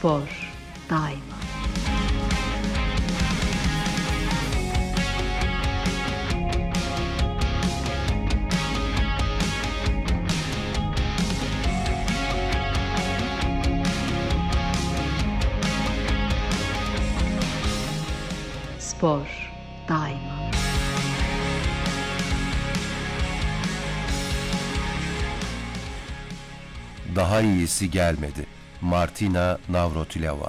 Spor daima. Spor daima. Daha iyisi gelmedi. Martina Navratilova.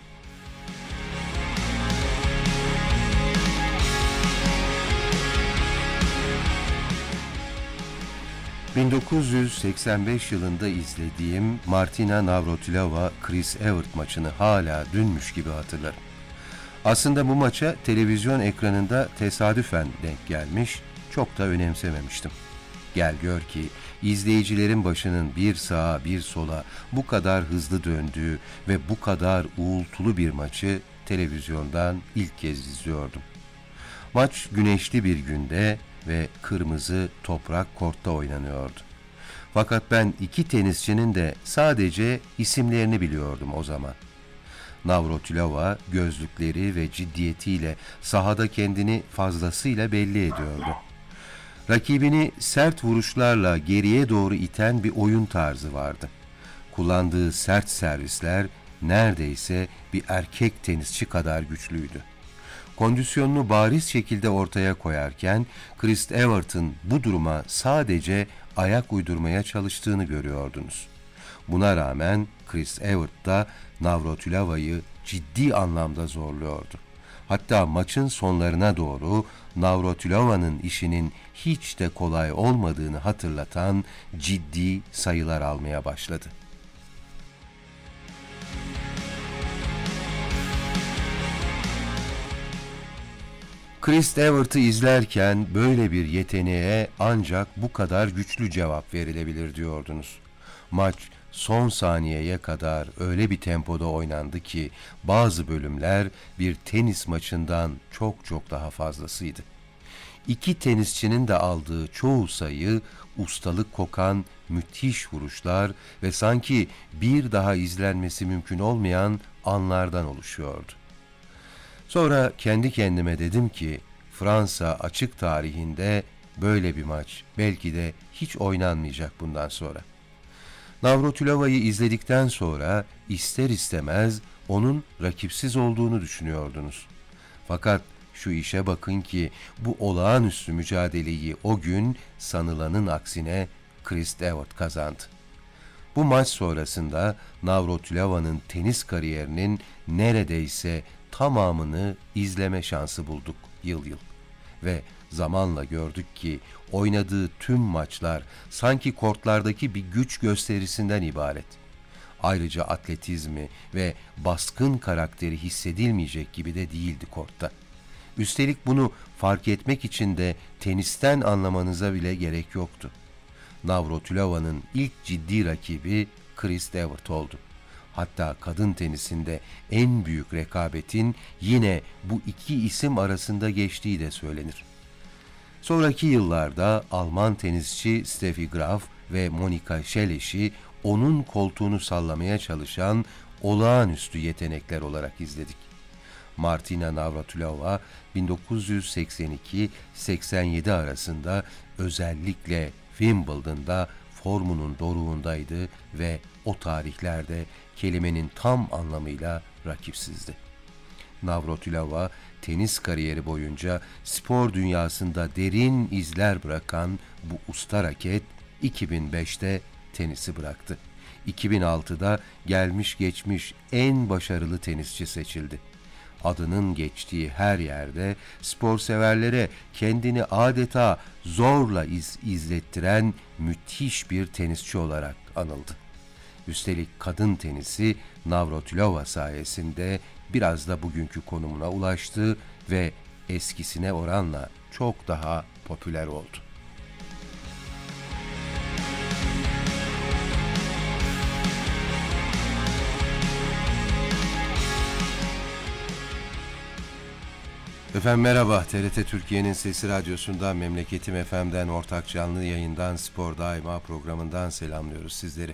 ...1985 yılında izlediğim Martina Navratilova-Chris Evert maçını hala dünmüş gibi hatırlarım. Aslında bu maça televizyon ekranında tesadüfen denk gelmiş, çok da önemsememiştim. Gel gör ki izleyicilerin başının bir sağa bir sola bu kadar hızlı döndüğü ve bu kadar uğultulu bir maçı televizyondan ilk kez izliyordum. Maç güneşli bir günde ve kırmızı toprak kortta oynanıyordu. Fakat ben iki tenisçinin de sadece isimlerini biliyordum o zaman. Navratilova gözlükleri ve ciddiyetiyle sahada kendini fazlasıyla belli ediyordu. Rakibini sert vuruşlarla geriye doğru iten bir oyun tarzı vardı. Kullandığı sert servisler neredeyse bir erkek tenisçi kadar güçlüydü. Kondisyonunu bariz şekilde ortaya koyarken Chris Evert'ın bu duruma sadece ayak uydurmaya çalıştığını görüyordunuz. Buna rağmen Chris Evert da Navratilova'yı ciddi anlamda zorluyordu. Hatta maçın sonlarına doğru Navratilova'nın işinin hiç de kolay olmadığını hatırlatan ciddi sayılar almaya başladı. Chris Evert'ı izlerken böyle bir yeteneğe ancak bu kadar güçlü cevap verilebilir diyordunuz. Maç son saniyeye kadar öyle bir tempoda oynandı ki bazı bölümler bir tenis maçından çok daha fazlasıydı. İki tenisçinin de aldığı çoğu sayı ustalık kokan müthiş vuruşlar ve sanki bir daha izlenmesi mümkün olmayan anlardan oluşuyordu. Sonra kendi kendime dedim ki Fransa açık tarihinde böyle bir maç belki de hiç oynanmayacak bundan sonra. Navratilova'yı izledikten sonra ister istemez onun rakipsiz olduğunu düşünüyordunuz. Fakat şu işe bakın ki bu olağanüstü mücadeleyi o gün sanılanın aksine Chris Evert kazandı. Bu maç sonrasında Navratilova'nın tenis kariyerinin neredeyse tamamını izleme şansı bulduk yıl yıl. Ve zamanla gördük ki oynadığı tüm maçlar sanki kortlardaki bir güç gösterisinden ibaret. Ayrıca atletizmi ve baskın karakteri hissedilmeyecek gibi de değildi kortta. Üstelik bunu fark etmek için de tenisten anlamanıza bile gerek yoktu. Navratilova'nın ilk ciddi rakibi Chris Evert oldu. Hatta kadın tenisinde en büyük rekabetin yine bu iki isim arasında geçtiği de söylenir. Sonraki yıllarda Alman tenisçi Steffi Graf ve Monika Seles onun koltuğunu sallamaya çalışan olağanüstü yetenekler olarak izledik. Martina Navratilova 1982-87 arasında özellikle Wimbledon'da formunun doruğundaydı ve o tarihlerde kelimenin tam anlamıyla rakipsizdi. Navratilova tenis kariyeri boyunca spor dünyasında derin izler bırakan bu usta raket 2005'te tenisi bıraktı. 2006'da gelmiş geçmiş en başarılı tenisçi seçildi. Adının geçtiği her yerde spor severlere kendini adeta zorla izlettiren müthiş bir tenisçi olarak anıldı. Üstelik kadın tenisi Navratilova sayesinde biraz da bugünkü konumuna ulaştı ve eskisine oranla çok daha popüler oldu. Efendim merhaba, TRT Türkiye'nin Sesi Radyosu'ndan, Memleketim FM'den, ortak canlı yayından, Spor Daima programından selamlıyoruz sizleri.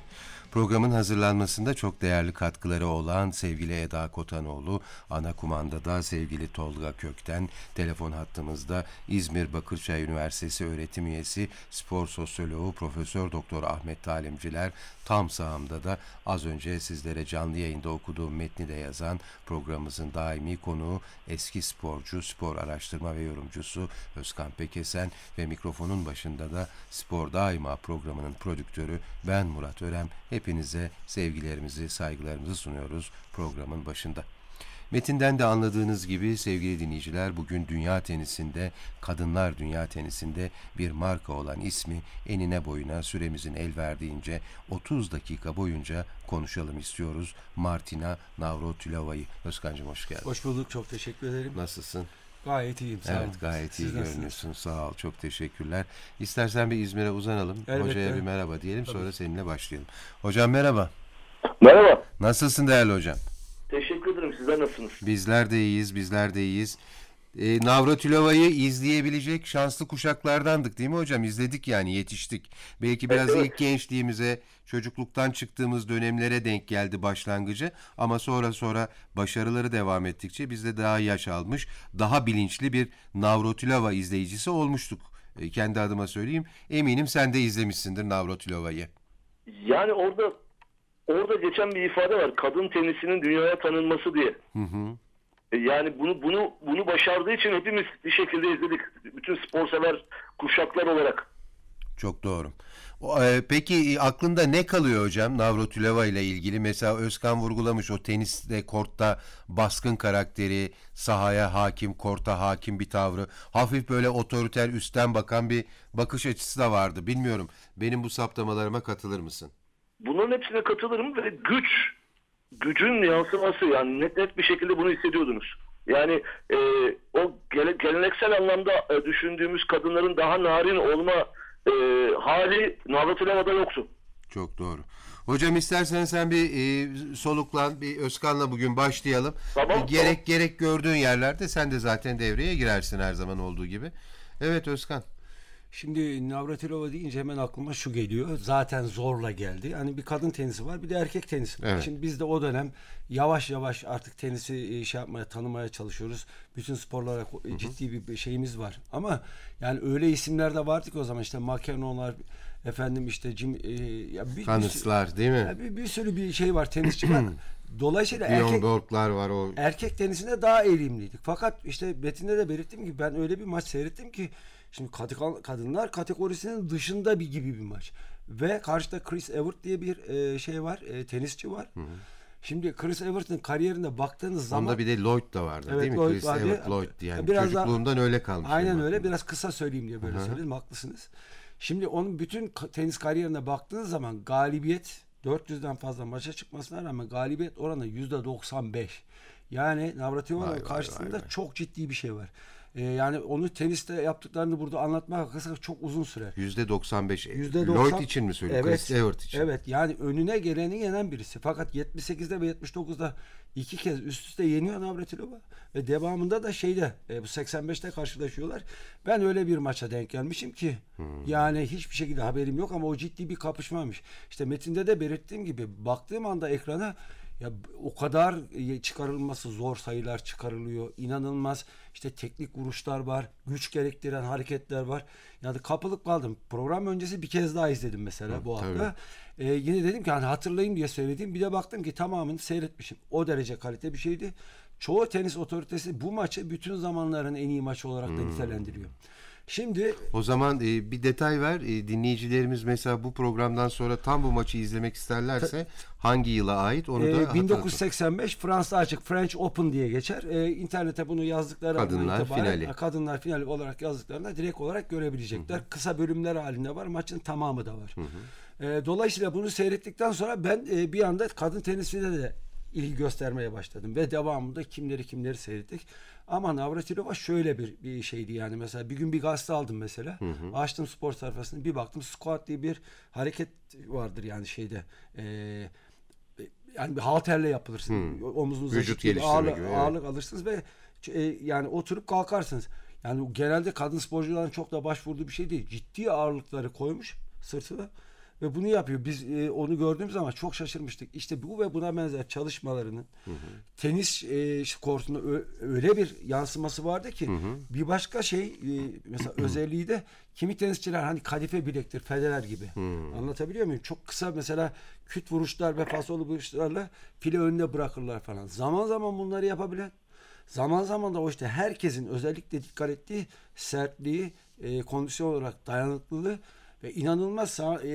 Programın hazırlanmasında çok değerli katkıları olan sevgili Eda Kotanoğlu, ana kumandada sevgili Tolga Kökten, telefon hattımızda İzmir Bakırçay Üniversitesi öğretim üyesi, spor sosyoloğu Profesör Doktor Ahmet Talimciler, tam sağımda da az önce sizlere canlı yayında okuduğum metni de yazan programımızın daimi konuğu, eski sporcu, spor araştırma ve yorumcusu Özkan Pekesen ve mikrofonun başında da Spor Daima programının prodüktörü ben Murat Örem. Hepinize sevgilerimizi, saygılarımızı sunuyoruz programın başında. Metinden de anladığınız gibi sevgili dinleyiciler, bugün dünya tenisinde, kadınlar dünya tenisinde bir marka olan ismi enine boyuna süremizin el verdiğince 30 dakika boyunca konuşalım istiyoruz. Martina Navratilova'yı. Özkan'cığım hoş geldin. Hoş bulduk, çok teşekkür ederim. Nasılsın? Gayet iyiyim, sağ olun. Evet, gayet iyi nasılsınız? görünüyorsun. Sağ ol, çok teşekkürler. İstersen bir İzmir'e uzanalım. Elbette. Hocaya bir merhaba diyelim, sonra seninle başlayalım. Hocam merhaba. Merhaba. Nasılsın değerli hocam? Teşekkür ederim. Sizler nasılsınız? Bizler de iyiyiz. Navratilova'yı izleyebilecek şanslı kuşaklardandık değil mi hocam? İzledik yani, yetiştik. Belki biraz Evet. ilk gençliğimize, çocukluktan çıktığımız dönemlere denk geldi başlangıcı. Ama sonra başarıları devam ettikçe biz de daha yaş almış, daha bilinçli bir Navratilova izleyicisi olmuştuk. Kendi adıma söyleyeyim. Eminim sen de izlemişsindir Navratilova'yı. Yani orada geçen bir ifade var. Kadın tenisinin dünyaya tanınması diye. Hı hı. Yani bunu başardığı için hepimiz bir şekilde izledik. Bütün spor sever kuşaklar olarak. Çok doğru. Peki aklında ne kalıyor hocam Navratilova ile ilgili? Mesela Özkan vurgulamış, o teniste, kortta baskın karakteri, sahaya hakim, korta hakim bir tavrı, hafif böyle otoriter, üstten bakan bir bakış açısı da vardı. Bilmiyorum, benim bu saptamalarıma katılır mısın? Bunların hepsine katılırım ve gücün yansıması, yani net bir şekilde bunu hissediyordunuz. Yani o geleneksel anlamda düşündüğümüz kadınların daha narin olma hali Navratilova'da yoktu. Çok doğru. Hocam istersen sen bir soluklan, bir Özkan'la bugün başlayalım. Tamam, Gerek gördüğün yerlerde sen de zaten devreye girersin her zaman olduğu gibi. Evet Özkan. Şimdi Navratilova deyince hemen aklıma şu geliyor. Zaten zorla geldi. Hani bir kadın tenisi var, bir de erkek tenisi var. Evet. Şimdi biz de o dönem yavaş yavaş artık tenisi tanımaya çalışıyoruz. Bütün sporlara ciddi bir şeyimiz var. Ama yani öyle isimler de vardı ki o zaman, işte McEnroe'lar, efendim işte Kanıtslar değil mi? bir sürü bir şey var, tenisçi var. Dolayısıyla Bjorn Borg'lar var o. erkek tenisinde daha eğilimliydik. Fakat işte metinde de belirttim ki ben öyle bir maç seyrettim ki şimdi kadınlar kategorisinin dışında gibi bir maç. Ve karşıda Chris Evert diye bir şey var, tenisçi var. Hı hı. Şimdi Chris Evert'ın kariyerine baktığınız zaman... Onda bir de Lloyd da vardı, evet, değil mi? Lloyd Chris vardı. Evert, Lloyd yani. Biraz Çocukluğumdan öyle kalmış. Aynen öyle. Biraz kısa söyleyeyim diye böyle söyledim. Haklısınız. Şimdi onun bütün tenis kariyerine baktığınız zaman galibiyet, 400'den fazla maça çıkmasına rağmen galibiyet oranı %95. Yani Navratilova karşısında çok ciddi bir şey var. Yani onu teniste yaptıklarını burada anlatmak çok uzun sürer. %95. %90. Lloyd için mi söylüyorsun? Evet, Chris Evert için. Evet, yani önüne geleni yenen birisi. Fakat 78'de ve 79'da 2 kez üst üste yeniyor Navratilova. Ve devamında da bu 85'te karşılaşıyorlar. Ben öyle bir maça denk gelmişim ki yani hiçbir şekilde haberim yok ama o ciddi bir kapışmaymış. İşte metinde de belirttiğim gibi baktığım anda ekrana, ya o kadar çıkarılması zor sayılar çıkarılıyor. İnanılmaz işte teknik vuruşlar var. Güç gerektiren hareketler var. Yani kapılıp kaldım. Program öncesi bir kez daha izledim mesela bu hafta. Yine dedim ki hani hatırlayayım diye söyledim. Bir de baktım ki tamamını seyretmişim. O derece kalite bir şeydi. Çoğu tenis otoritesi bu maçı bütün zamanların en iyi maçı olarak da nitelendiriyor. Şimdi o zaman bir detay ver. Dinleyicilerimiz mesela bu programdan sonra tam bu maçı izlemek isterlerse hangi yıla ait onu da hatırlatın. 1985 Fransa Açık, French Open diye geçer. İnternete bunu yazdıkları kadınlar finali olarak yazdıklarında direkt olarak görebilecekler. Hı-hı. Kısa bölümler halinde var. Maçın tamamı da var. Dolayısıyla bunu seyrettikten sonra ben bir anda kadın tenisine de ilgi göstermeye başladım ve devamında kimleri seyrettik. Ama Navratilova şöyle bir şeydi yani, mesela bir gün bir gazete aldım mesela. Açtım spor sayfasını, bir baktım squat diye bir hareket vardır yani yani bir halterle yapılırsın. Omuzunuza vücut geliştirme gibi ağırlık alırsınız ve yani oturup kalkarsınız. Yani genelde kadın sporcuların çok da başvurduğu bir şey değil. Ciddi ağırlıkları koymuş sırtına ve bunu yapıyor. Biz onu gördüğümüz zaman çok şaşırmıştık. İşte bu ve buna benzer çalışmalarının tenis kortunda öyle bir yansıması vardı ki bir başka şey mesela özelliği de kimi tenisçiler hani kadife bilektir, Federer gibi. Anlatabiliyor muyum? Çok kısa mesela küt vuruşlar ve fasolu vuruşlarla file önüne bırakırlar falan. Zaman zaman bunları yapabilen, zaman zaman da o işte herkesin özellikle dikkat ettiği sertliği, kondisyon olarak dayanıklılığı ve inanılmaz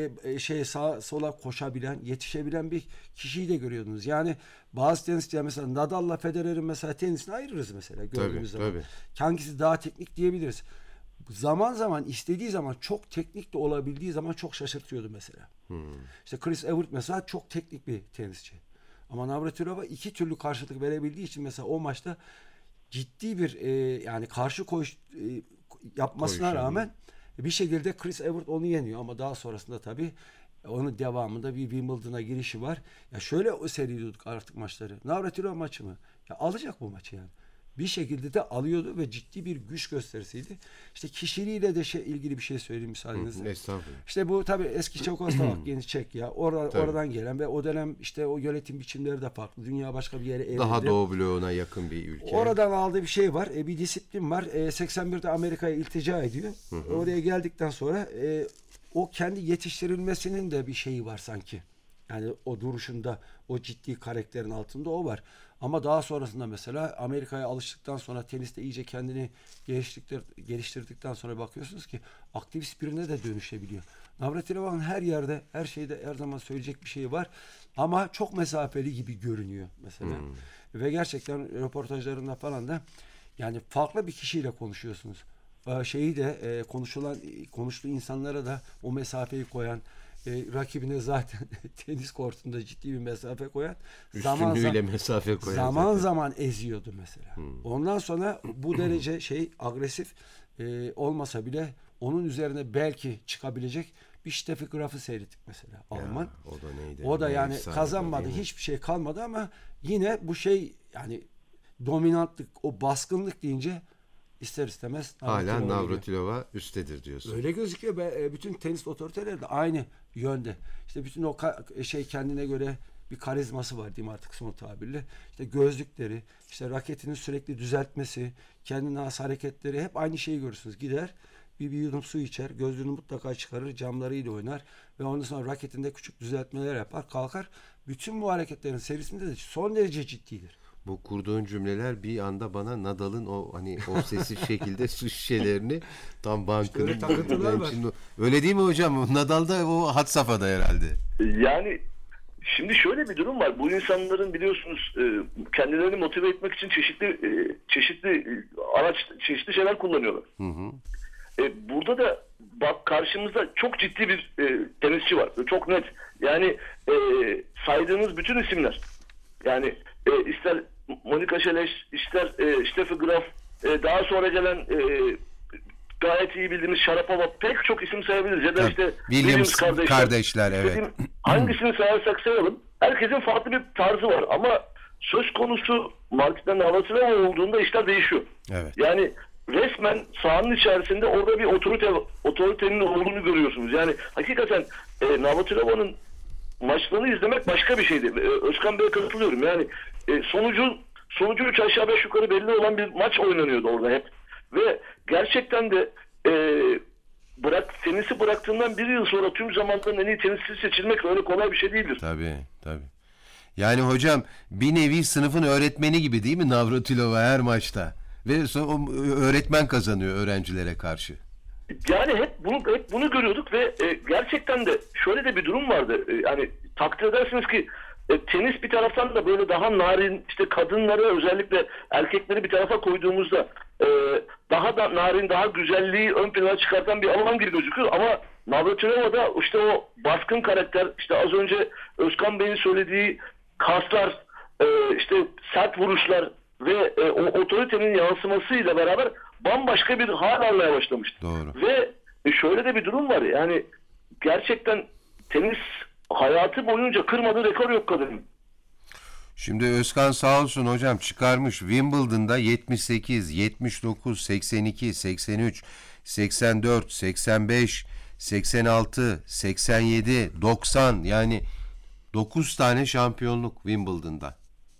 sağa sola koşabilen, yetişebilen bir kişiyi de görüyordunuz. Yani bazı tenisçiler mesela Nadal'la Federer'in mesela tenisini ayırırız mesela gördüğümüz zaman. Tabii. Hangisi daha teknik diyebiliriz. Zaman zaman istediği zaman çok teknik de olabildiği zaman çok şaşırtıyordu mesela. İşte Chris Evert mesela çok teknik bir tenisçi. Ama Navratilova iki türlü karşılık verebildiği için mesela o maçta ciddi bir yani karşı koyuş yapmasına rağmen bir şekilde Chris Evert onu yeniyor ama daha sonrasında tabii onun devamında bir Wimbledon'a girişi var. Ya şöyle seyrediyorduk artık maçları. Navratilova maçı mı? Ya alacak bu maçı yani. Bir şekilde de alıyordu ve ciddi bir güç gösterisiydi. İşte kişiliğiyle de ilgili bir şey söyleyeyim müsaadenizle. Estağfurullah. İşte bu tabii eski Çekoslovak yeni Çekya oradan gelen ve o dönem işte o yönetim biçimleri de farklı. Dünya başka bir yere evrildi. Daha Doğu bloğuna yakın bir ülke. Oradan aldığı bir şey var. Bir disiplin var. 81'de Amerika'ya iltica ediyor. Oraya geldikten sonra o kendi yetiştirilmesinin de bir şeyi var sanki. Yani o duruşunda, o ciddi karakterin altında o var. Ama daha sonrasında mesela Amerika'ya alıştıktan sonra teniste iyice kendini geliştirdikten sonra bakıyorsunuz ki aktivist birine de dönüşebiliyor. Navratilova'nın her yerde, her şeyde her zaman söyleyecek bir şey var. Ama çok mesafeli gibi görünüyor mesela. Ve gerçekten röportajlarında falan da yani farklı bir kişiyle konuşuyorsunuz. Şeyi de konuştuğu insanlara da o mesafeyi koyan, rakibine zaten tenis kortunda ciddi bir mesafe koyan, üstünlüğüyle mesafe koyan zaman eziyordu mesela. Ondan sonra bu derece agresif olmasa bile onun üzerine belki çıkabilecek bir Steffi Graf'ı seyrettik mesela. Alman. O da neydi? O da yani kazanmadı. Hiçbir şey kalmadı ama yine bu yani dominantlık, o baskınlık deyince ister istemez hala Navratilova üsttedir diyorsun. Öyle gözüküyor ve bütün tenis otoriteleri de aynı yönde. İşte bütün o kendine göre bir karizması var diyeyim artık son tabirle. İşte gözlükleri, işte raketini sürekli düzeltmesi, kendine has hareketleri hep aynı şeyi görürsünüz. Gider bir yudum su içer, gözlüğünü mutlaka çıkarır, camlarıyla oynar ve ondan sonra raketinde küçük düzeltmeler yapar, kalkar. Bütün bu hareketlerin serisinde de son derece ciddidir. Bu kurduğun cümleler bir anda bana Nadal'ın o hani obsesif şekilde su şişelerini tam bankının öyle takıntılar var. Öyle değil mi hocam? Nadal'da o had safhada herhalde. Yani şimdi şöyle bir durum var. Bu insanların biliyorsunuz kendilerini motive etmek için çeşitli çeşitli şeyler kullanıyorlar. Burada da bak karşımızda çok ciddi bir tenisçi var. Çok net. Yani saydığınız bütün isimler. Yani ister Monika Seles, ister Steffi Graf, daha sonra gelen gayet iyi bildiğimiz Sharapova, pek çok isim sayabiliriz. Ya da işte Williams kardeşler evet. Hangisini sayarsak sayalım. Herkesin farklı bir tarzı var ama söz konusu Martina Navratilova olduğunda işler değişiyor. Evet. Yani resmen sahanın içerisinde orada bir otoritenin olduğunu görüyorsunuz. Yani hakikaten Navratilova'nın maçlarını izlemek başka bir şeydi. Özkan Bey'e katılıyorum. Yani sonucu 3 aşağı 5 yukarı belli olan bir maç oynanıyordu orada hep. Ve gerçekten de tenisi bıraktığından bir yıl sonra tüm zamanların en iyi tenisçisi seçilmek öyle kolay bir şey değildir. Tabii. Yani hocam bir nevi sınıfın öğretmeni gibi değil mi Navratilova her maçta? Ve sonra öğretmen kazanıyor öğrencilere karşı. Yani hep bunu görüyorduk ve gerçekten de şöyle de bir durum vardı. Yani takdir edersiniz ki tenis bir taraftan da böyle daha narin, işte kadınları özellikle erkekleri bir tarafa koyduğumuzda daha da narin, daha güzelliği ön plana çıkartan bir alan gibi gözüküyor ama Navratilova'da işte o baskın karakter, işte az önce Özkan Bey'in söylediği kaslar, işte sert vuruşlar ve o otoritenin yansımasıyla beraber bambaşka bir hal almaya başlamıştı. Doğru. Ve şöyle de bir durum var. Yani gerçekten tenis hayatı boyunca kırmadığı rekor yok kadının. Şimdi Özkan sağ olsun hocam çıkarmış. Wimbledon'da 78, 79, 82, 83, 84, 85, 86, 87, 90 yani 9 tane şampiyonluk Wimbledon'da.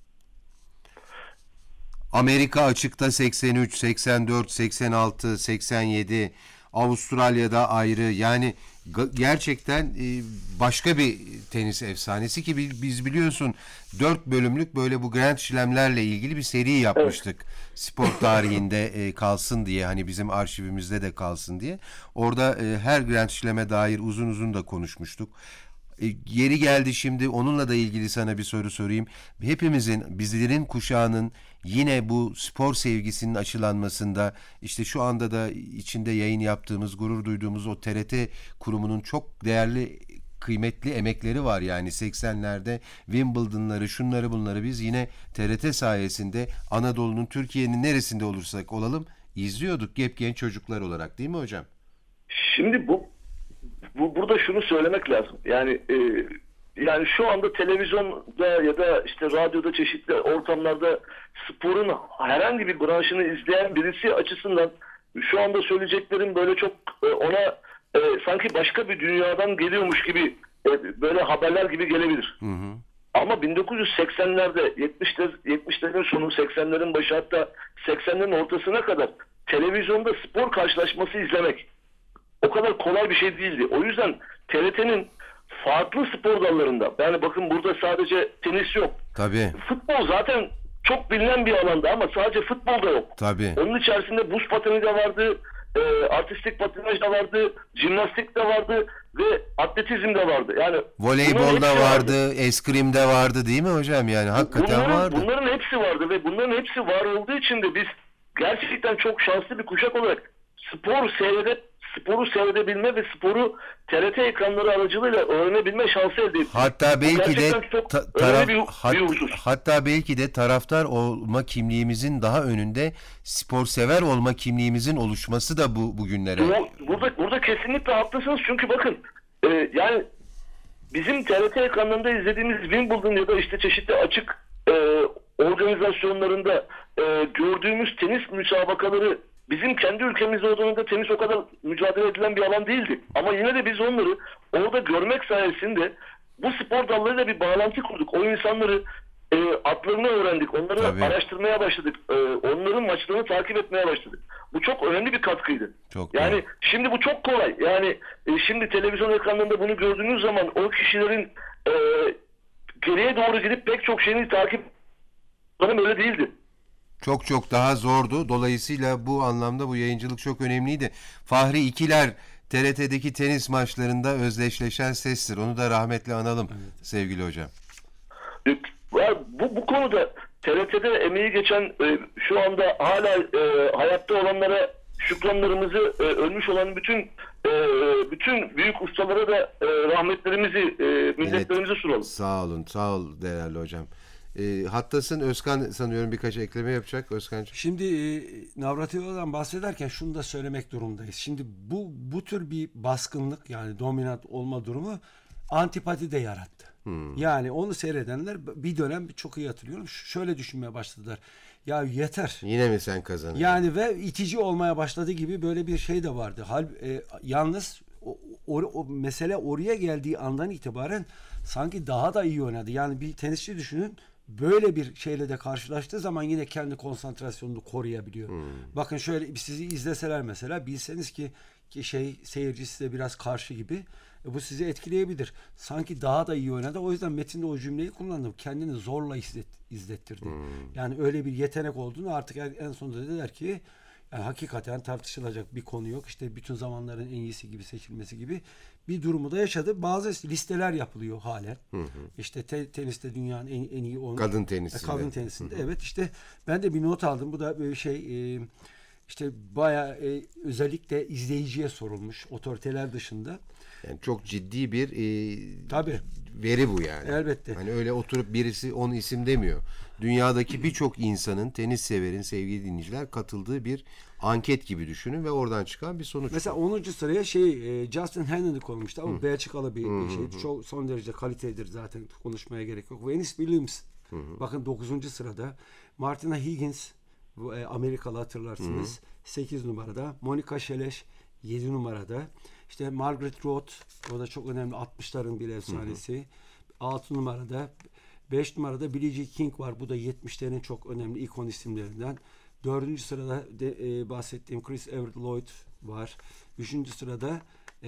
Amerika açıkta 83, 84, 86, 87, Avustralya'da ayrı. Yani gerçekten başka bir tenis efsanesi ki biz biliyorsun 4 bölümlük böyle bu Grand Slam'lerle ilgili bir seri yapmıştık. Spor tarihinde kalsın diye, hani bizim arşivimizde de kalsın diye. Orada her Grand Slam'e dair uzun uzun da konuşmuştuk. Yeri geldi şimdi onunla da ilgili sana bir soru sorayım. Hepimizin, bizlerin kuşağının yine bu spor sevgisinin aşılanmasında, işte şu anda da içinde yayın yaptığımız, gurur duyduğumuz o TRT kurumunun çok değerli, kıymetli emekleri var. Yani 80'lerde Wimbledon'ları, şunları bunları biz yine TRT sayesinde Anadolu'nun, Türkiye'nin neresinde olursak olalım izliyorduk genç çocuklar olarak, değil mi hocam? Şimdi burada şunu söylemek lazım. Yani şu anda televizyonda ya da işte radyoda, çeşitli ortamlarda sporun herhangi bir branşını izleyen birisi açısından şu anda söyleyeceklerim böyle çok ona sanki başka bir dünyadan geliyormuş gibi böyle haberler gibi gelebilir. Hı hı. Ama 1980'lerde 70'lerin sonu, 80'lerin başı, hatta 80'lerin ortasına kadar televizyonda spor karşılaşması izlemek o kadar kolay bir şey değildi. O yüzden TRT'nin farklı spor dallarında, yani bakın burada sadece tenis yok. Tabii. Futbol zaten çok bilinen bir alanda ama sadece futbol da yok. Tabii. Onun içerisinde buz pateni de vardı, artistik patinaj da vardı, jimnastik de vardı ve atletizm de vardı. Yani voleybol da vardı, eskrim de vardı, değil mi hocam? Yani hakikaten vardı. Bunların hepsi vardı ve bunların hepsi var olduğu için de biz gerçekten çok şanslı bir kuşak olarak sporu seyredebilme ve sporu TRT ekranları aracılığıyla öğrenebilme şansı elde ettik. Hatta belki de hatta belki de taraftar olma kimliğimizin daha önünde sporsever olma kimliğimizin oluşması da bugünlere. Burada kesinlikle haklısınız. Çünkü bakın yani bizim TRT ekranlarında izlediğimiz Wimbledon ya da işte çeşitli açık organizasyonlarında gördüğümüz tenis müsabakaları bizim kendi ülkemizde olduğunda tenis o kadar mücadele edilen bir alan değildi. Ama yine de biz onları orada görmek sayesinde bu spor dallarıyla bir bağlantı kurduk. O insanları adlarını öğrendik. Onları araştırmaya başladık. Onların maçlarını takip etmeye başladık. Bu çok önemli bir katkıydı. Yani şimdi bu çok kolay. Yani şimdi televizyon ekranlarında bunu gördüğünüz zaman o kişilerin geriye doğru gidip pek çok şeyini takip öyle değildi. Çok daha zordu. Dolayısıyla bu anlamda bu yayıncılık çok önemliydi. Fahri İkiler TRT'deki tenis maçlarında özdeşleşen sestir. Onu da rahmetle analım sevgili hocam. Bu konuda TRT'de emeği geçen şu anda hala hayatta olanlara şükranlarımızı, ölmüş olan bütün büyük ustalara da rahmetlerimizi, minnetlerimizi sunalım. Sağ ol değerli hocam. Hattasın, Özkan sanıyorum birkaç ekleme yapacak. Özkan'cığım. Şimdi Navratilova'dan bahsederken şunu da söylemek durumundayız. Şimdi bu tür bir baskınlık, yani dominant olma durumu antipati de yarattı. Yani onu seyredenler bir dönem çok iyi hatırlıyorum. Şöyle düşünmeye başladılar. Ya yeter. Yine mi sen kazandın? Yani ve itici olmaya başladı gibi böyle bir şey de vardı. Yalnız o mesele oraya geldiği andan itibaren sanki daha da iyi oynadı. Yani bir tenisçi düşünün, böyle bir şeyle de karşılaştığı zaman yine kendi konsantrasyonunu koruyabiliyor. Bakın şöyle, sizi izleseler mesela, bilseniz ki seyirci size biraz karşı gibi, bu sizi etkileyebilir. Sanki daha da iyi oynadı. O yüzden metinde o cümleyi kullandım. Kendini zorla izlettirdi. Yani öyle bir yetenek olduğunu artık en sonunda dediler ki yani hakikaten tartışılacak bir konu yok. İşte bütün zamanların en iyisi gibi seçilmesi gibi bir durumu da yaşadı. Bazı listeler yapılıyor halen. İşte teniste dünyanın en iyi kadın tenisinde. Kadın tenisinde. Evet, işte ben de bir not aldım. Bu da böyle işte bayağı özellikle izleyiciye sorulmuş, otoriteler dışında. Yani çok ciddi bir tabii veri bu yani. Elbette. Hani öyle oturup birisi 10 isim demiyor. Dünyadaki birçok insanın, tenis severin, sevgili dinleyiciler, katıldığı bir anket gibi düşünün ve oradan çıkan bir sonuç. Mesela 10. sıraya Justin Hannon'ı koymuştu ama Belçikalı bir şeydi. Çok son derece kalitelidir zaten, konuşmaya gerek yok. Venus Williams bakın 9. sırada. Martina Higgins, Amerikalı, hatırlarsınız, 8 numarada. Monica Seles 7 numarada. İşte Margaret Road, o da çok önemli 60'ların bir efsanesi. 6 numarada, 5 numarada Billie Jean King var. Bu da 70'lerin çok önemli ikon isimlerinden. 4. sırada bahsettiğim Chris Evert Lloyd var. 3. sırada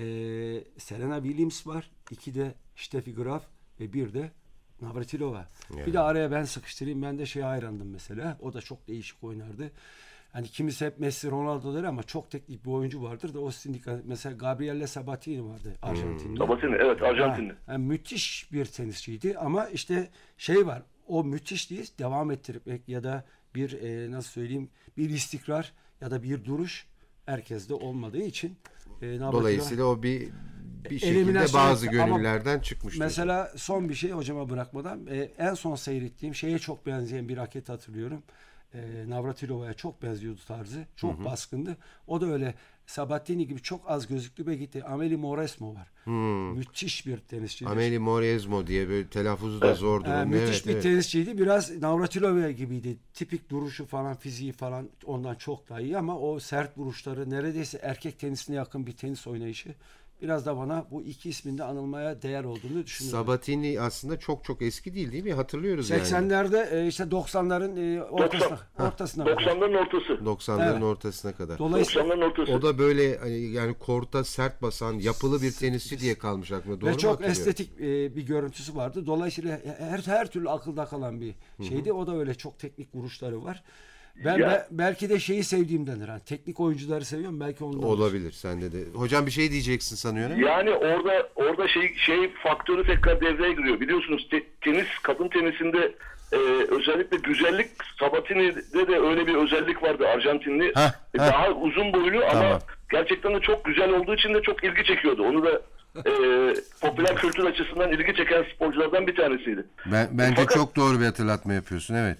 Serena Williams var. 2'de Steffi Graf ve 1 de Navratilova. Yani. Bir de araya ben sıkıştırayım. Ben de şeye hayrandım mesela. O da çok değişik oynardı. Hani kimisi hep Messi, Ronaldo der ama çok teknik bir oyuncu vardır da o sizin dikkat. Mesela Gabriele Sabatini vardı Arjantinli. Sabatini, evet, Arjantinli. Yani müthiş bir tenisçiydi ama işte şey var. O müthişliği devam ettirmek ya da bir nasıl söyleyeyim, bir istikrar ya da bir duruş herkeste olmadığı için Dolayısıyla o bir şekilde eliminasyon bazı etti. Ama gönüllerden çıkmış. mesela son bir şey hocama bırakmadan en son seyrettiğim şeye çok benzeyen bir raket hatırlıyorum. Navratilova'ya çok benziyordu tarzı. Çok baskındı. O da öyle Sabatini gibi çok az gözüklü ve gitti. Amelie Mauresmo var. Müthiş bir tenisçiydi. Amelie Mauresmo diye böyle telaffuzu da zordur. Müthiş bir tenisçiydi. Biraz Navratilova gibiydi. Tipik duruşu falan, fiziği falan ondan çok daha iyi ama o sert vuruşları, neredeyse erkek tenisine yakın bir tenis oynayışı biraz da bana bu iki isminde anılmaya değer olduğunu düşünüyorum. Sabatini aslında çok eski değil mi? Hatırlıyoruz 80'lerde işte 90'ların ortasına kadar. 90'ların ortası. 90'ların Evet. ortasına kadar. Dolayısıyla 90'ların ortası. O da böyle yani korta sert basan yapılı bir tenisçi diye kalmış aklımda. Doğru ve mu çok hatırlıyorum? estetik bir görüntüsü vardı. Dolayısıyla her türlü akılda kalan bir şeydi. O da öyle çok teknik vuruşları var. Ben belki de şeyi sevdiğimdendir. Yani teknik oyuncuları seviyorum. Belki ondan. Olabilir sende de. Hocam bir şey diyeceksin sanıyorum. Yani orada şey faktörü tekrar devreye giriyor. Biliyorsunuz tenis, kadın tenisinde özellikle güzellik, Sabatini'de de öyle bir özellik vardı, Arjantinli. Daha uzun boylu ama gerçekten de çok güzel olduğu için de çok ilgi çekiyordu. Onu da popüler kültür açısından ilgi çeken sporculardan bir tanesiydi. Bence Fakat çok doğru bir hatırlatma yapıyorsun. Evet.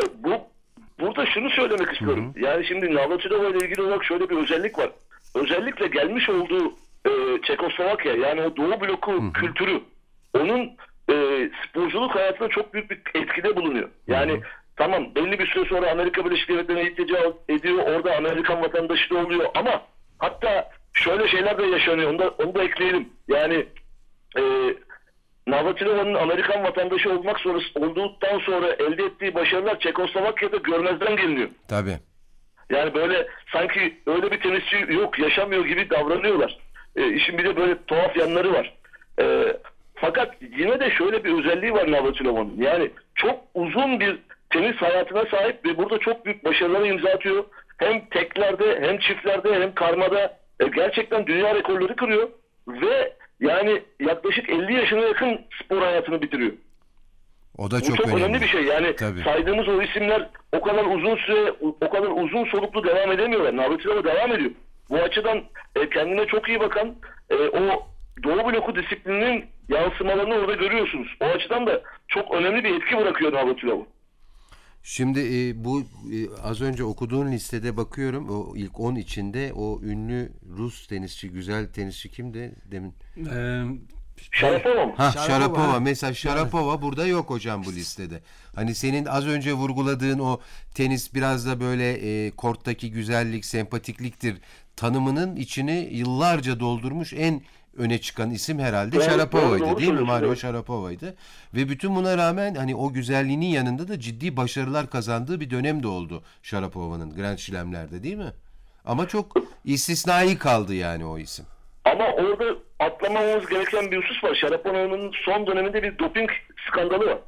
Burada şunu söylemek istiyorum. Yani şimdi Navratilova ile ilgili olarak şöyle bir özellik var. Özellikle gelmiş olduğu Çekoslovakya, yani o Doğu bloku kültürü onun sporculuk hayatında çok büyük bir etkide bulunuyor. Yani tamam, belli bir süre sonra Amerika Birleşik Devletleri'ne iltica ediyor. Orada Amerikan vatandaşı da oluyor ama hatta şöyle şeyler de yaşanıyor. Onu da ekleyelim. Yani Navratilova'nın Amerikan vatandaşı olduktan sonra elde ettiği başarılar Çekoslovakya'da görmezden geliniyor. Tabii. Yani böyle sanki öyle bir tenisçi yok, yaşamıyor gibi davranıyorlar. İşin bir de böyle tuhaf yanları var. Fakat yine de şöyle bir özelliği var Navratilova'nın. Yani çok uzun bir tenis hayatına sahip ve burada çok büyük başarılara imza atıyor. Hem teklerde, hem çiftlerde, hem karmada gerçekten dünya rekorları kırıyor ve yani yaklaşık 50 yaşına yakın spor hayatını bitiriyor. O da Bu çok önemli bir şey. Yani Tabii. saydığımız o isimler o kadar uzun süre, o kadar uzun soluklu devam edemiyorlar. Navratilova devam ediyor. Bu açıdan kendine çok iyi bakan, o Doğu bloku disiplininin yansımalarını orada görüyorsunuz. O açıdan da çok önemli bir etki bırakıyor Navratilova. Şimdi bu az önce okuduğun listede bakıyorum. O ilk 10 içinde o ünlü Rus tenisçi, güzel tenisçi kimdi demin? Sharapova mı? Sharapova. Mesela Sharapova burada yok hocam bu listede. Hani senin az önce vurguladığın o tenis biraz da böyle korttaki güzellik, sempatikliktir tanımının içini yıllarca doldurmuş en öne çıkan isim herhalde Sharapova'ydı, değil mi? Mario Sharapova'ydı. Ve bütün buna rağmen hani o güzelliğinin yanında da ciddi başarılar kazandığı bir dönem de oldu Sharapova'nın Grand Slam'lerde, değil mi? Ama çok istisnai kaldı yani o isim. Ama orada atlamamamız gereken bir husus var. Sharapova'nın son döneminde bir doping skandalı var.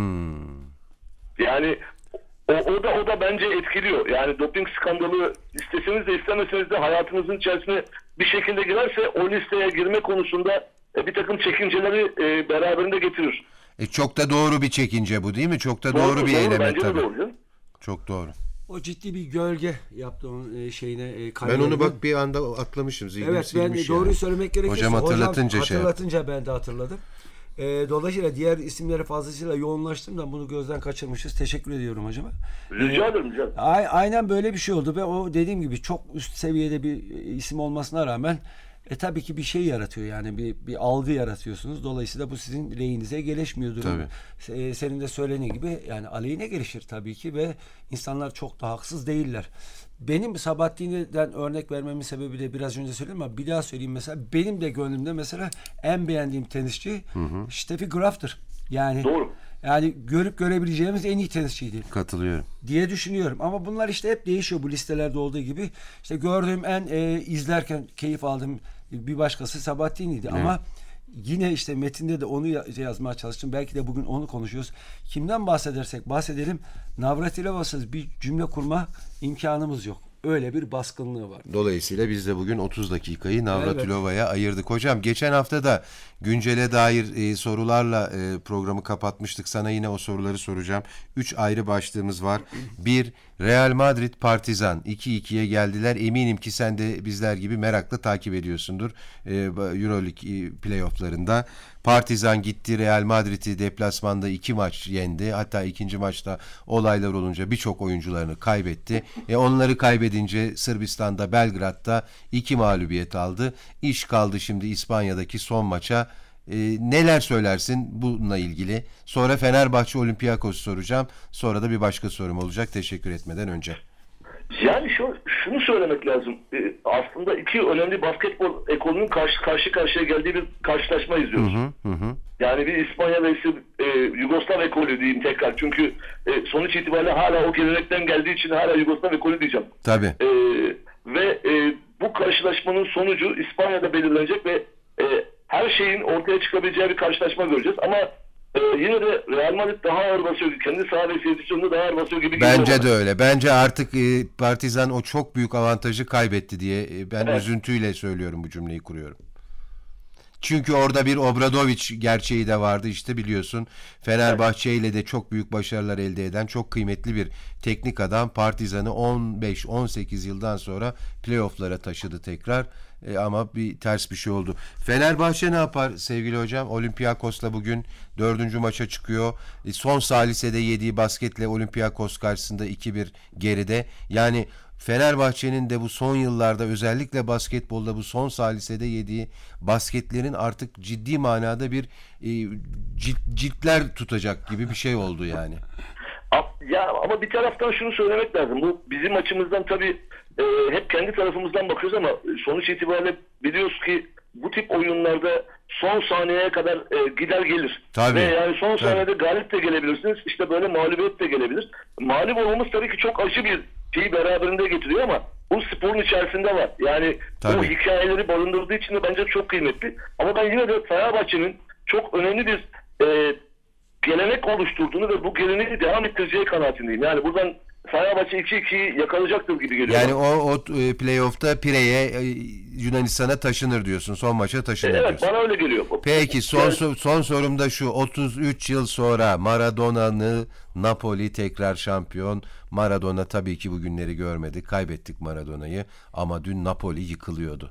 Yani o da bence etkiliyor. Yani doping skandalı isteseniz de istemeseniz de hayatınızın içerisine bir şekilde girerse o listeye girme konusunda bir takım çekinceleri beraberinde getirir. Çok da doğru bir çekince bu, değil mi? Çok da doğru bir eyleme bence tabii. de doğru. Çok doğru. O ciddi bir gölge yaptı onun şeyine. Ben onu bak bir anda atlamışım. Zihnim evet, ben silmiş doğruyu yani. söylemek gerekirse. Hocam hatırlatınca hatırlatınca ben de hatırladım. Dolayısıyla diğer isimlere fazlasıyla yoğunlaştım da bunu gözden kaçırmışız. Teşekkür ediyorum hocama. Rica ederim canım. Aynen böyle bir şey oldu ve o dediğim gibi çok üst seviyede bir isim olmasına rağmen Tabii ki bir şey yaratıyor, yani bir algı yaratıyorsunuz. Dolayısıyla bu sizin lehinize gelişmiyor durum. Senin de söylediğin gibi yani aleyhine gelişir tabii ki ve insanlar çok da haksız değiller. Benim Sabahattin'den örnek vermemin sebebi de biraz önce söyledim ama bir daha söyleyeyim, mesela benim de gönlümde mesela en beğendiğim tenisçi Steffi Graf'tır. Yani Doğru. yani görüp görebileceğimiz en iyi tenisçiydi Katılıyorum. diye düşünüyorum. Ama bunlar işte hep değişiyor bu listelerde olduğu gibi. İşte gördüğüm izlerken keyif aldığım bir başkası Sabahattin'iydi. Ama yine işte metinde de onu yazmaya çalıştım. Belki de bugün onu konuşuyoruz. Kimden bahsedersek bahsedelim, Navratilova'sız bir cümle kurma imkanımız yok. Öyle bir baskınlığı var. Dolayısıyla biz de bugün 30 dakikayı Navratilova'ya ayırdık. Hocam geçen hafta da güncele dair sorularla programı kapatmıştık. Sana yine o soruları soracağım. 3 ayrı başlığımız var. 1. Real Madrid Partizan 2-2'ye geldiler. Eminim ki sen de bizler gibi merakla takip ediyorsundur Euroleague playofflarında. Partizan gitti, Real Madrid'i deplasmanda 2 maç yendi. Hatta ikinci maçta olaylar olunca birçok oyuncularını kaybetti. Onları kaybedince Sırbistan'da, Belgrad'da 2 mağlubiyet aldı. İş kaldı şimdi İspanya'daki son maça. Neler söylersin bununla ilgili? Sonra Fenerbahçe Olympiakos soracağım. Sonra da bir başka sorum olacak teşekkür etmeden önce. Yani şunu söylemek lazım. Aslında iki önemli basketbol ekolünün karşı karşıya geldiği bir karşılaşma izliyoruz. Yani bir İspanya ve Yugoslav ekolü diyeyim tekrar. Çünkü sonuç itibariyle hala o gelenekten geldiği için hala Yugoslav ekolü diyeceğim. Tabii. Ve bu karşılaşmanın sonucu İspanya'da belirlenecek ve her şeyin ortaya çıkabileceği bir karşılaşma göreceğiz. Ama yine de Real Madrid daha ağır basıyor. Kendi saha ve seyircisinde daha ağır basıyor gibi geliyor. Bence de öyle. Bence artık Partizan o çok büyük avantajı kaybetti diye ben üzüntüyle söylüyorum, bu cümleyi kuruyorum. Çünkü orada bir Obradoviç gerçeği de vardı, işte biliyorsun. Fenerbahçe ile de çok büyük başarılar elde eden çok kıymetli bir teknik adam. Partizan'ı 15-18 yıldan sonra playoff'lara taşıdı tekrar. Ama bir ters bir şey oldu. Fenerbahçe ne yapar sevgili hocam? Olympiakos'la bugün 4. maça çıkıyor. Son salisede yediği basketle Olympiakos karşısında 2-1 geride. Yani Fenerbahçe'nin de bu son yıllarda özellikle basketbolda bu son salisede yediği basketlerin artık ciddi manada bir ciltler tutacak gibi bir şey oldu yani. Ya ama bir taraftan şunu söylemek lazım. Bu bizim açımızdan tabii hep kendi tarafımızdan bakıyoruz ama sonuç itibariyle biliyoruz ki bu tip oyunlarda son saniyeye kadar gider gelir. Tabii. Ve yani son saniyede galip de gelebilirsiniz. İşte böyle mağlubiyet de gelebilir. Mağlup olmamız tabii ki çok acı bir şeyi beraberinde getiriyor ama bu sporun içerisinde var. Yani bu hikayeleri barındırdığı için de bence çok kıymetli. Ama ben yine de Fenerbahçe'nin çok önemli bir gelenek oluşturduğunu ve bu geleneği devam ettireceği kanaatindeyim. Yani buradan Fenerbahçe 2-2'yi yakalayacaktır gibi geliyor. Yani o playoff'ta Pire'ye Yunanistan'a taşınır diyorsun. Son maça taşınır diyorsun. Evet, bana öyle geliyor. Peki son sorum da şu. 33 yıl sonra Maradona'nı Napoli tekrar şampiyon. Maradona tabii ki bugünleri görmedi. Kaybettik Maradona'yı ama dün Napoli yıkılıyordu.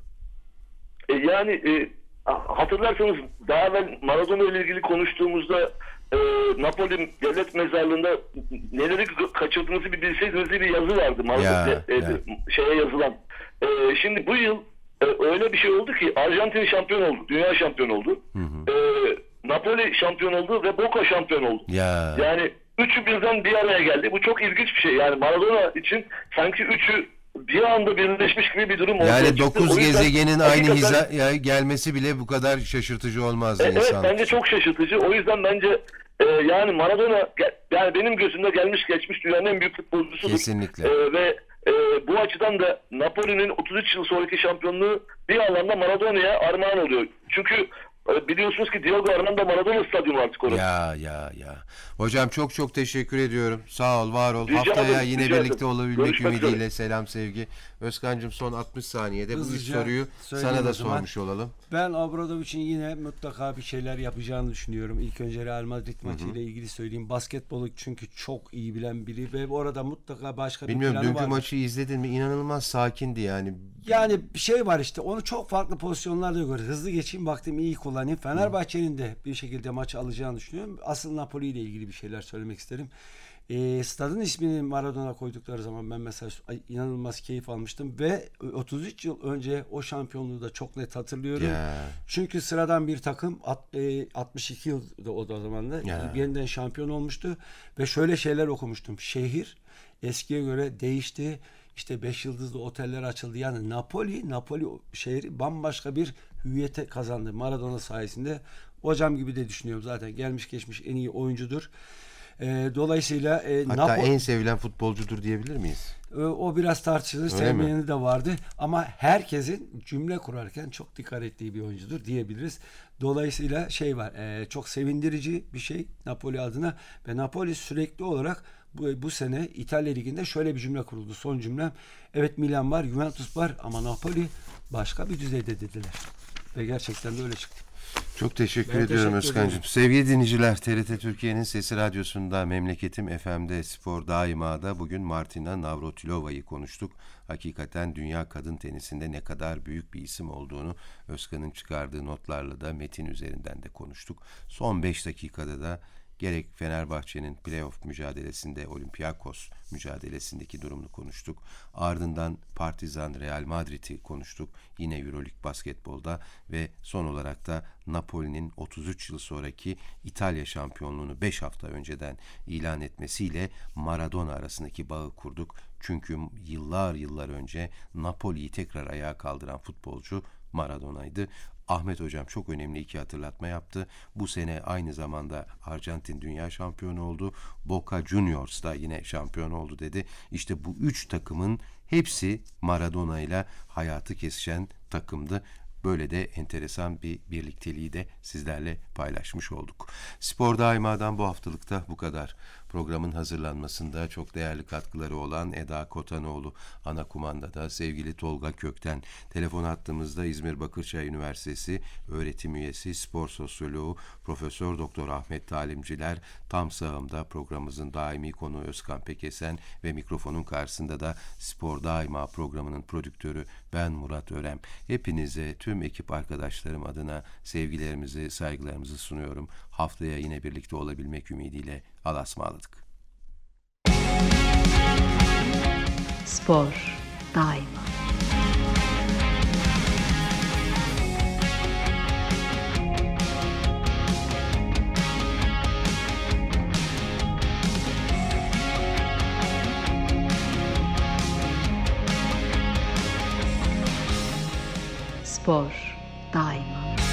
Hatırlarsanız daha evvel Maradona ile ilgili konuştuğumuzda Napoli devlet mezarlığında neleri kaçırdığınızı bir bilseydiniz diye bir yazı vardı. Şeye yazılan. Şimdi bu yıl öyle bir şey oldu ki Arjantin şampiyon oldu. Dünya şampiyon oldu. Napoli şampiyon oldu ve Boca şampiyon oldu. Yani üçü birden bir araya geldi. Bu çok ilginç bir şey. Yani Maradona için sanki üçü bir anda birleşmiş gibi bir durum oldu. Yani 9 gezegenin aynı hizaya gelmesi bile bu kadar şaşırtıcı olmazdı insan. Evet, bence çok şaşırtıcı. O yüzden bence yani Maradona yani benim gözümde gelmiş geçmiş dünyanın en büyük futbolcusudur. Kesinlikle. Ve bu açıdan da Napoli'nin 33 yıl sonraki şampiyonluğu bir anlamda Maradona'ya armağan oluyor. Çünkü biliyorsunuz ki Diego Armando Maradona stadyumu artık orası. Ya. Hocam çok teşekkür ediyorum. Sağ ol, var ol. Rica Haftaya ederim, yine rica birlikte ederim. olabilmek Görüşmek ümidiyle üzere. selam sevgi. Özkan'cığım son 60 saniyede bu üç Hızlıca soruyu söyleyeyim sana da o zaman. sormuş olalım. Ben Obradoviç'in yine mutlaka bir şeyler yapacağını düşünüyorum. İlk önce Real Madrid maçıyla ilgili söyleyeyim. Basketbolu çünkü çok iyi bilen biri ve orada mutlaka başka bir Bilmiyorum, planı dünkü var. maçı izledin mi? İnanılmaz sakindi yani. Yani bir şey var işte. Onu çok farklı pozisyonlarda görüyoruz. Hızlı geçeyim, baktım iyi kullanayım. Fenerbahçe'nin de bir şekilde maçı alacağını düşünüyorum. Asıl Napoli ile ilgili bir şeyler söylemek isterim. Stadın ismini Maradona koydukları zaman ben mesela inanılmaz keyif almıştım ve 33 yıl önce o şampiyonluğu da çok net hatırlıyorum. Çünkü sıradan bir takım 62 yılda o zaman da yeniden şampiyon olmuştu ve şöyle şeyler okumuştum. Şehir eskiye göre değişti. İşte 5 yıldızlı oteller açıldı. Yani Napoli şehri bambaşka bir hüviyete kazandı Maradona sayesinde. Hocam gibi de düşünüyorum zaten. Gelmiş geçmiş en iyi oyuncudur. Dolayısıyla hatta en sevilen futbolcudur diyebilir miyiz? O biraz tartışılır. Sevmeyeni de vardı. Ama herkesin cümle kurarken çok dikkat ettiği bir oyuncudur diyebiliriz. Dolayısıyla var. Çok sevindirici bir şey Napoli adına ve Napoli sürekli olarak bu sene İtalya Ligi'nde şöyle bir cümle kuruldu. Son cümlem. Evet, Milan var, Juventus var ama Napoli başka bir düzeyde dediler. Ve gerçekten de öyle çıktı. Çok teşekkür ediyorum Özkan'cığım. Sevgili dinleyiciler, TRT Türkiye'nin Sesi Radyosu'nda, Memleketim FM'de, Spor Daima'da bugün Martina Navratilova'yı konuştuk. Hakikaten dünya kadın tenisinde ne kadar büyük bir isim olduğunu Özkan'ın çıkardığı notlarla da metin üzerinden de konuştuk. Son 5 dakikada da gerek Fenerbahçe'nin playoff mücadelesinde, Olympiakos mücadelesindeki durumunu konuştuk. Ardından Partizan Real Madrid'i konuştuk. Yine Euroleague basketbolda ve son olarak da Napoli'nin 33 yıl sonraki İtalya şampiyonluğunu 5 hafta önceden ilan etmesiyle Maradona arasındaki bağı kurduk. Çünkü yıllar önce Napoli'yi tekrar ayağa kaldıran futbolcu Maradona'ydı. Ahmet Hocam çok önemli 2 hatırlatma yaptı. Bu sene aynı zamanda Arjantin dünya şampiyonu oldu. Boca Juniors da yine şampiyon oldu dedi. İşte bu 3 takımın hepsi Maradona ile hayatı kesişen takımdı. Böyle de enteresan bir birlikteliği de sizlerle paylaşmış olduk. Spor Daima'dan bu haftalıkta bu kadar. Programın hazırlanmasında çok değerli katkıları olan Eda Kotanoğlu, ana kumandada sevgili Tolga Kökten, telefon hattımızda İzmir Bakırçay Üniversitesi öğretim üyesi, spor sosyoloğu Profesör Doktor Ahmet Talimciler, tam sağımda programımızın daimi konuğu Özkan Pekesen ve mikrofonun karşısında da Spor Daima programının prodüktörü ben Murat Örem. Hepinize, tüm ekip arkadaşlarım adına sevgilerimizi, saygılarımızı sunuyorum. Haftaya yine birlikte olabilmek ümidiyle Allah'a ısmarladık. Spor Daima. Spor Daima.